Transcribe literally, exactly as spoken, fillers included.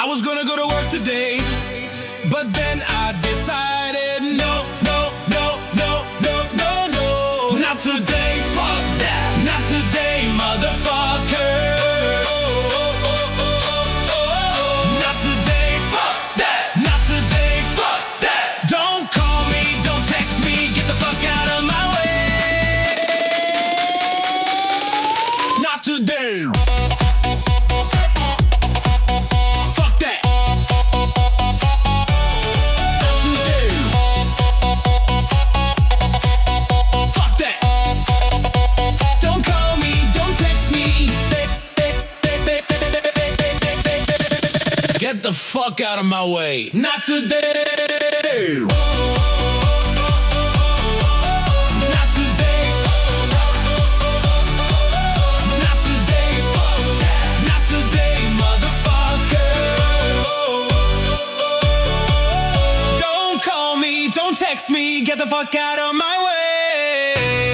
I was gonna go to work today, but then I decided no, no, no, no, no, no, no. Not today, fuck that. Not today, motherfucker. Not today, fuck that. Not today, fuck that. Don't call me, don't text me, get the fuck out of my way. Not today. Get the fuck out of my way. Not today. Not today. Not today. Not today, motherfucker. Don't call me, don't text me. Get the fuck out of my way.